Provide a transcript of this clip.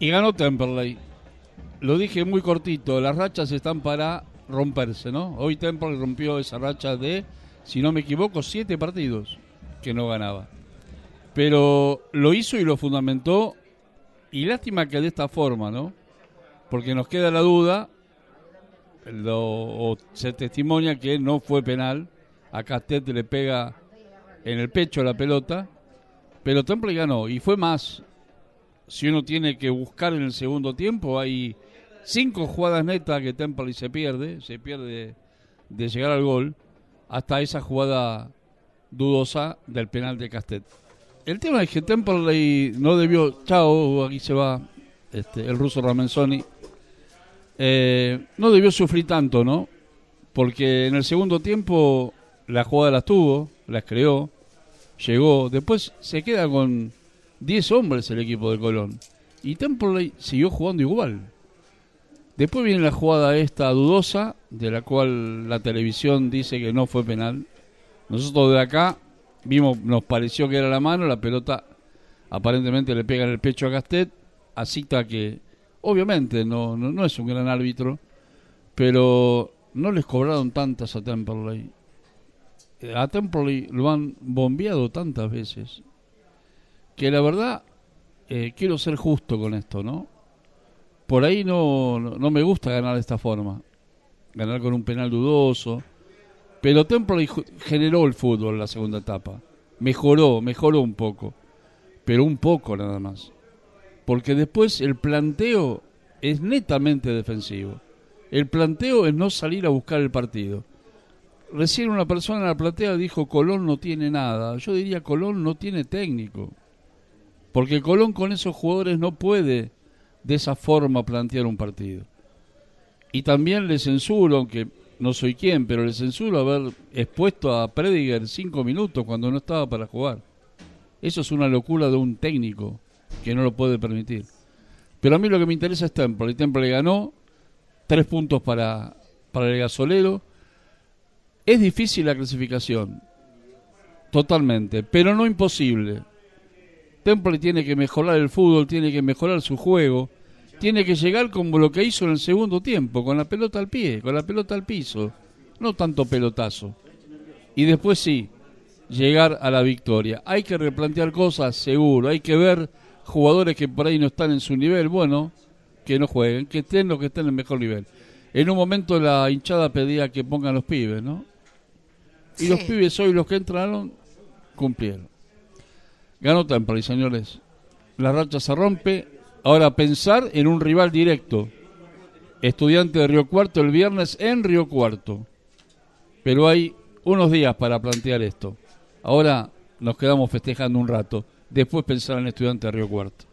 Y ganó Temperley. Lo dije muy cortito, las rachas están para romperse, ¿no? Hoy Temperley rompió esa racha de, si no me equivoco, 7 partidos que no ganaba. Pero lo hizo y lo fundamentó, y lástima que de esta forma, ¿no? Porque nos queda la duda, o se testimonia que no fue penal, a Castet le pega en el pecho la pelota, pero Temperley ganó, y fue más. Si uno tiene que buscar en el segundo tiempo, hay 5 jugadas netas que Temperley se pierde de llegar al gol, hasta esa jugada dudosa del penal de Castet. El tema es que Temperley no debió, chao, aquí se va el ruso Ramenzoni, no debió sufrir tanto, ¿no? Porque en el segundo tiempo la jugada las tuvo, las creó, llegó, después se queda con 10 hombres el equipo de Colón, y Temperley siguió jugando igual. Después viene la jugada esta dudosa, de la cual la televisión dice que no fue penal. Nosotros de acá vimos, nos pareció que era la mano, la pelota aparentemente le pega en el pecho a Castet, a Cita, que obviamente no es un gran árbitro, pero no les cobraron tantas a Temperley. A Temperley lo han bombeado tantas veces, que la verdad, quiero ser justo con esto, ¿no? Por ahí no me gusta ganar de esta forma, ganar con un penal dudoso, pero Temperley generó el fútbol en la segunda etapa, mejoró un poco, pero un poco nada más, porque después el planteo es netamente defensivo, el planteo es no salir a buscar el partido. Recién una persona en la platea dijo Colón no tiene nada, yo diría Colón no tiene técnico, porque Colón con esos jugadores no puede de esa forma plantear un partido. Y también le censuro, aunque no soy quien, pero le censuro haber expuesto a Prediger 5 minutos cuando no estaba para jugar. Eso es una locura de un técnico que no lo puede permitir. Pero a mí lo que me interesa es Temperley. Temperley ganó, 3 puntos para el gasolero. Es difícil la clasificación, totalmente, pero no imposible. Temperley tiene que mejorar el fútbol, tiene que mejorar su juego, tiene que llegar como lo que hizo en el segundo tiempo, con la pelota al pie, con la pelota al piso, no tanto pelotazo. Y después sí, llegar a la victoria. Hay que replantear cosas, seguro, hay que ver jugadores que por ahí no están en su nivel, bueno, que no jueguen, que estén los que estén en el mejor nivel. En un momento la hinchada pedía que pongan los pibes, ¿no? Y sí, los pibes hoy, los que entraron, cumplieron. Ganó Temperley, señores. La racha se rompe. Ahora pensar en un rival directo. Estudiante de Río Cuarto el viernes en Río Cuarto. Pero hay unos días para plantear esto. Ahora nos quedamos festejando un rato. Después pensar en Estudiante de Río Cuarto.